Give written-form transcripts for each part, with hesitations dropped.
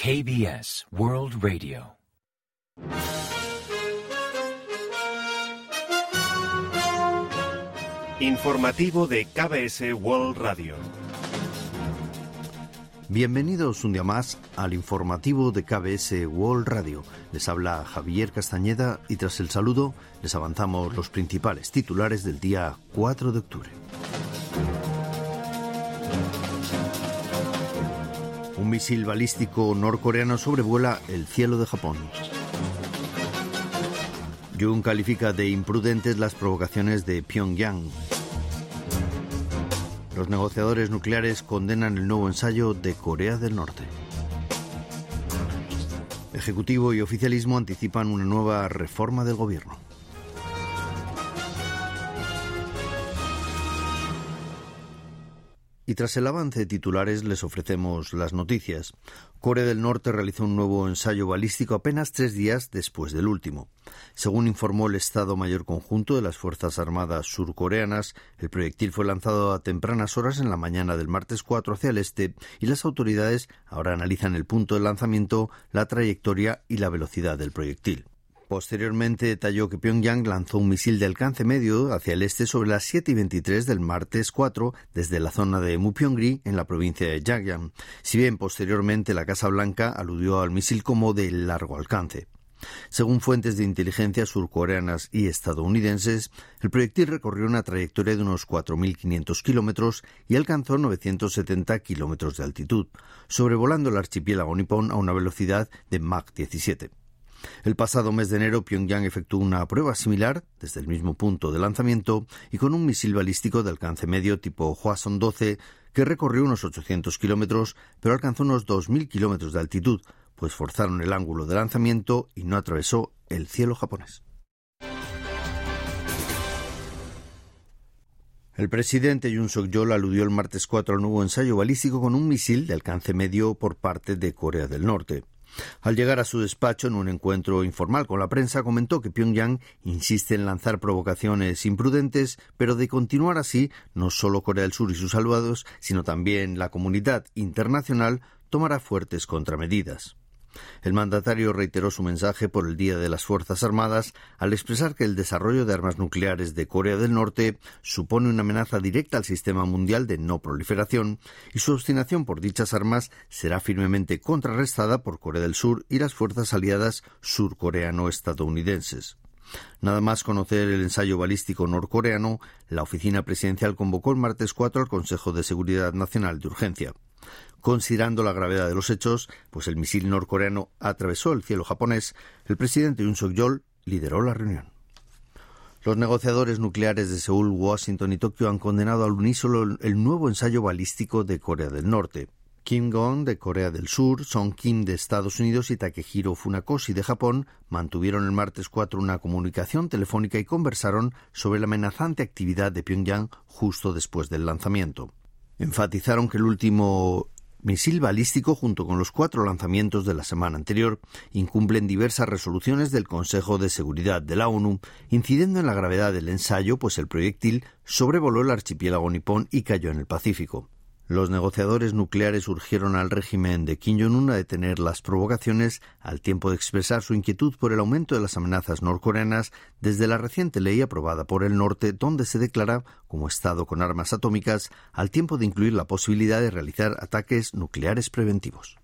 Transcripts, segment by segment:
KBS World Radio. Informativo de KBS World Radio. Bienvenidos un día más al informativo de KBS World Radio. Les habla Javier Castañeda y tras el saludo les avanzamos los principales titulares del día 4 de octubre. Un misil balístico norcoreano sobrevuela el cielo de Japón. Jun califica de imprudentes las provocaciones de Pyongyang. Los negociadores nucleares condenan el nuevo ensayo de Corea del Norte. Ejecutivo y oficialismo anticipan una nueva reforma del gobierno. Y tras el avance de titulares les ofrecemos las noticias. Corea del Norte realizó un nuevo ensayo balístico apenas 3 días después del último. Según informó el Estado Mayor Conjunto de las Fuerzas Armadas surcoreanas, el proyectil fue lanzado a tempranas horas en la mañana del martes 4 hacia el este y las autoridades ahora analizan el punto de lanzamiento, la trayectoria y la velocidad del proyectil. Posteriormente detalló que Pyongyang lanzó un misil de alcance medio hacia el este sobre las 7:23 del martes 4 desde la zona de Mupyeong-ri en la provincia de Jagyang, si bien posteriormente la Casa Blanca aludió al misil como de largo alcance. Según fuentes de inteligencia surcoreanas y estadounidenses, el proyectil recorrió una trayectoria de unos 4.500 kilómetros y alcanzó 970 kilómetros de altitud, sobrevolando el archipiélago nipón a una velocidad de Mach 17. El pasado mes de enero, Pyongyang efectuó una prueba similar desde el mismo punto de lanzamiento y con un misil balístico de alcance medio tipo Hwasong-12 que recorrió unos 800 kilómetros, pero alcanzó unos 2.000 kilómetros de altitud, pues forzaron el ángulo de lanzamiento y no atravesó el cielo japonés. El presidente Yoon Suk-yeol aludió el martes 4 al nuevo ensayo balístico con un misil de alcance medio por parte de Corea del Norte. Al llegar a su despacho en un encuentro informal con la prensa, comentó que Pyongyang insiste en lanzar provocaciones imprudentes, pero de continuar así, no solo Corea del Sur y sus aliados, sino también la comunidad internacional tomará fuertes contramedidas. El mandatario reiteró su mensaje por el Día de las Fuerzas Armadas al expresar que el desarrollo de armas nucleares de Corea del Norte supone una amenaza directa al sistema mundial de no proliferación y su obstinación por dichas armas será firmemente contrarrestada por Corea del Sur y las fuerzas aliadas surcoreano-estadounidenses. Nada más conocer el ensayo balístico norcoreano, la oficina presidencial convocó el martes 4 al Consejo de Seguridad Nacional de urgencia. Considerando la gravedad de los hechos, pues el misil norcoreano atravesó el cielo japonés, el presidente Yoon Suk-yeol lideró la reunión. Los negociadores nucleares de Seúl, Washington y Tokio han condenado al unísono el nuevo ensayo balístico de Corea del Norte. Kim Jong de Corea del Sur, Song Kim de Estados Unidos y Takehiro Funakoshi de Japón mantuvieron el martes 4 una comunicación telefónica y conversaron sobre la amenazante actividad de Pyongyang justo después del lanzamiento. Enfatizaron que el último misil balístico, junto con los 4 lanzamientos de la semana anterior, incumplen diversas resoluciones del Consejo de Seguridad de la ONU, incidiendo en la gravedad del ensayo, pues el proyectil sobrevoló el archipiélago nipón y cayó en el Pacífico. Los negociadores nucleares urgieron al régimen de Kim Jong-un a detener las provocaciones, al tiempo de expresar su inquietud por el aumento de las amenazas norcoreanas desde la reciente ley aprobada por el norte, donde se declara como Estado con armas atómicas, al tiempo de incluir la posibilidad de realizar ataques nucleares preventivos.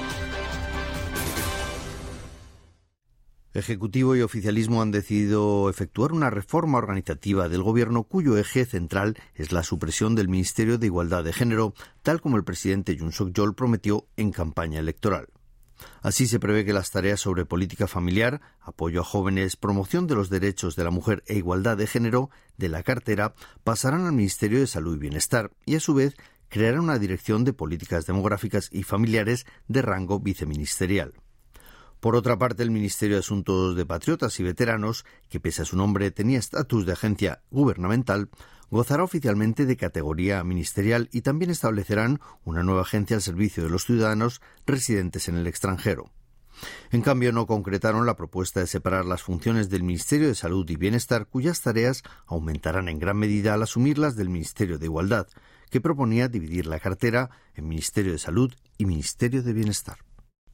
Ejecutivo y oficialismo han decidido efectuar una reforma organizativa del gobierno cuyo eje central es la supresión del Ministerio de Igualdad de Género, tal como el presidente Yoon Suk-yeol prometió en campaña electoral. Así se prevé que las tareas sobre política familiar, apoyo a jóvenes, promoción de los derechos de la mujer e igualdad de género de la cartera pasarán al Ministerio de Salud y Bienestar y, a su vez, crearán una dirección de políticas demográficas y familiares de rango viceministerial. Por otra parte, el Ministerio de Asuntos de Patriotas y Veteranos, que pese a su nombre tenía estatus de agencia gubernamental, gozará oficialmente de categoría ministerial y también establecerán una nueva agencia al servicio de los ciudadanos residentes en el extranjero. En cambio, no concretaron la propuesta de separar las funciones del Ministerio de Salud y Bienestar, cuyas tareas aumentarán en gran medida al asumirlas del Ministerio de Igualdad, que proponía dividir la cartera en Ministerio de Salud y Ministerio de Bienestar.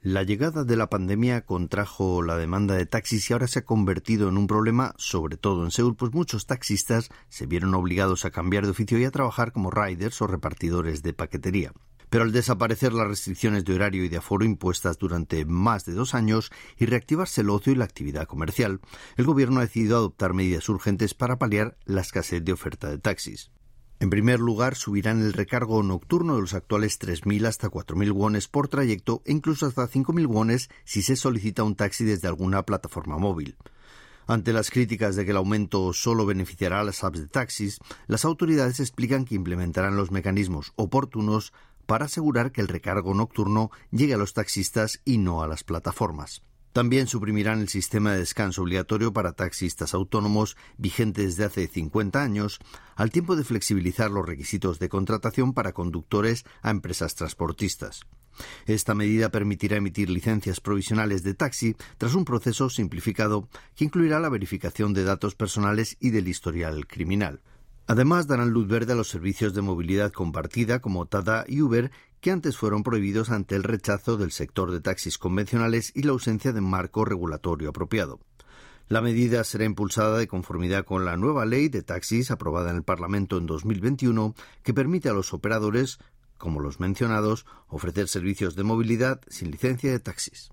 La llegada de la pandemia contrajo la demanda de taxis y ahora se ha convertido en un problema, sobre todo en Seúl, pues muchos taxistas se vieron obligados a cambiar de oficio y a trabajar como riders o repartidores de paquetería. Pero al desaparecer las restricciones de horario y de aforo impuestas durante más de 2 años y reactivarse el ocio y la actividad comercial, el gobierno ha decidido adoptar medidas urgentes para paliar la escasez de oferta de taxis. En primer lugar, subirán el recargo nocturno de los actuales 3.000 hasta 4.000 wones por trayecto e incluso hasta 5.000 wones si se solicita un taxi desde alguna plataforma móvil. Ante las críticas de que el aumento solo beneficiará a las apps de taxis, las autoridades explican que implementarán los mecanismos oportunos para asegurar que el recargo nocturno llegue a los taxistas y no a las plataformas. También suprimirán el sistema de descanso obligatorio para taxistas autónomos vigente desde hace 50 años, al tiempo de flexibilizar los requisitos de contratación para conductores a empresas transportistas. Esta medida permitirá emitir licencias provisionales de taxi tras un proceso simplificado que incluirá la verificación de datos personales y del historial criminal. Además, darán luz verde a los servicios de movilidad compartida como Tada y Uber, que antes fueron prohibidos ante el rechazo del sector de taxis convencionales y la ausencia de marco regulatorio apropiado. La medida será impulsada de conformidad con la nueva ley de taxis aprobada en el Parlamento en 2021, que permite a los operadores, como los mencionados, ofrecer servicios de movilidad sin licencia de taxis.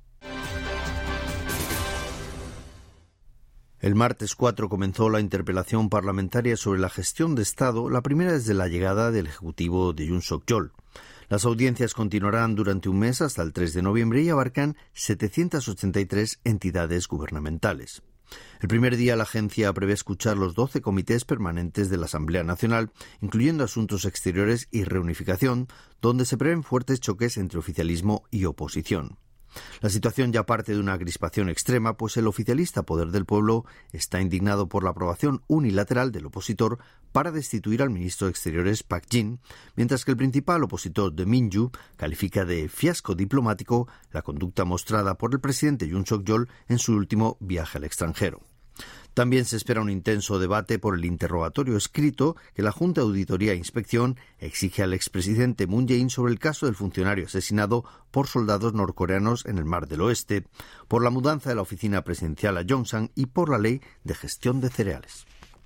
El martes 4 comenzó la interpelación parlamentaria sobre la gestión de Estado, la primera desde la llegada del Ejecutivo de Yoon Suk-yeol. Las audiencias continuarán durante un mes hasta el 3 de noviembre y abarcan 783 entidades gubernamentales. El primer día la agencia prevé escuchar los 12 comités permanentes de la Asamblea Nacional, incluyendo asuntos exteriores y reunificación, donde se prevén fuertes choques entre oficialismo y oposición. La situación ya parte de una crispación extrema, pues el oficialista Poder del Pueblo está indignado por la aprobación unilateral del opositor para destituir al ministro de Exteriores Park Jin, mientras que el principal opositor de Minju califica de fiasco diplomático la conducta mostrada por el presidente Yoon Suk-yeol en su último viaje al extranjero. También se espera un intenso debate por el interrogatorio escrito que la Junta de Auditoría e Inspección exige al expresidente Moon Jae-in sobre el caso del funcionario asesinado por soldados norcoreanos en el Mar del Oeste, por la mudanza de la oficina presidencial a Yongsan y por la ley de gestión de cereales.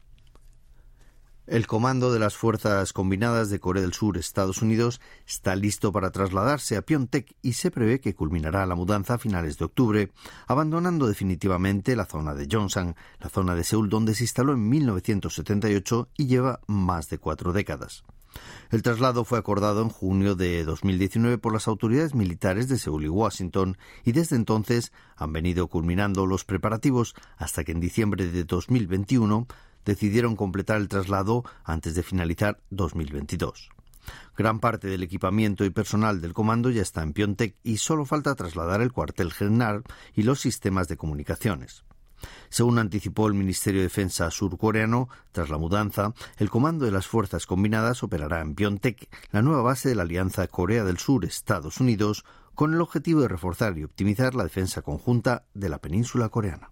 El comando de las Fuerzas Combinadas de Corea del Sur, Estados Unidos, está listo para trasladarse a Pyeongtaek y se prevé que culminará la mudanza a finales de octubre, abandonando definitivamente la zona de Yongsan, la zona de Seúl donde se instaló en 1978 y lleva más de 4 décadas. El traslado fue acordado en junio de 2019 por las autoridades militares de Seúl y Washington y desde entonces han venido culminando los preparativos hasta que en diciembre de 2021 decidieron completar el traslado antes de finalizar 2022. Gran parte del equipamiento y personal del comando ya está en Pyeongtaek y solo falta trasladar el cuartel general y los sistemas de comunicaciones. Según anticipó el Ministerio de Defensa surcoreano, tras la mudanza, el comando de las Fuerzas Combinadas operará en Pyeongtaek, la nueva base de la Alianza Corea del Sur-Estados Unidos, con el objetivo de reforzar y optimizar la defensa conjunta de la península coreana.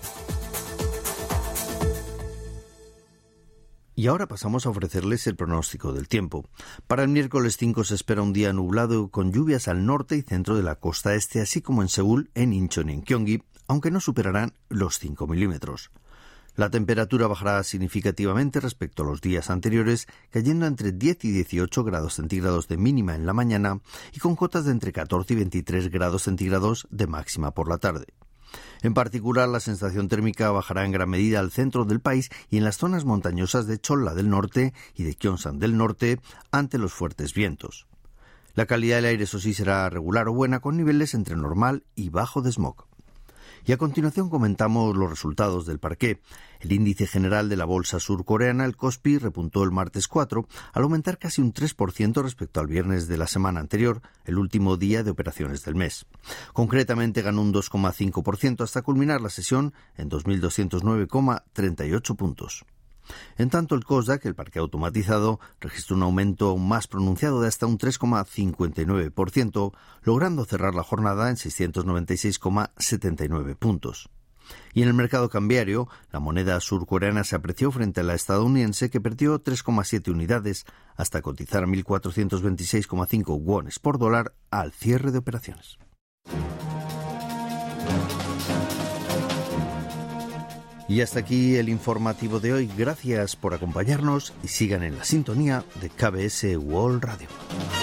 Y ahora pasamos a ofrecerles el pronóstico del tiempo. Para el miércoles 5 se espera un día nublado con lluvias al norte y centro de la costa este, así como en Seúl, en Incheon y en Gyeonggi, aunque no superarán los 5 milímetros. La temperatura bajará significativamente respecto a los días anteriores, cayendo entre 10 y 18 grados centígrados de mínima en la mañana y con cotas de entre 14 y 23 grados centígrados de máxima por la tarde. En particular, la sensación térmica bajará en gran medida al centro del país y en las zonas montañosas de Cholla del norte y de Gyeongsang del norte ante los fuertes vientos. La calidad del aire, eso sí, será regular o buena, con niveles entre normal y bajo de smog. Y a continuación comentamos los resultados del parqué. El índice general de la bolsa surcoreana, el Kospi, repuntó el martes 4 al aumentar casi un 3% respecto al viernes de la semana anterior, el último día de operaciones del mes. Concretamente ganó un 2,5% hasta culminar la sesión en 2.209,38 puntos. En tanto, el Kosdaq, el parque automatizado, registró un aumento aún más pronunciado de hasta un 3,59%, logrando cerrar la jornada en 696,79 puntos. Y en el mercado cambiario, la moneda surcoreana se apreció frente a la estadounidense, que perdió 3,7 unidades hasta cotizar 1.426,5 wones por dólar al cierre de operaciones. Y hasta aquí el informativo de hoy. Gracias por acompañarnos y sigan en la sintonía de KBS World Radio.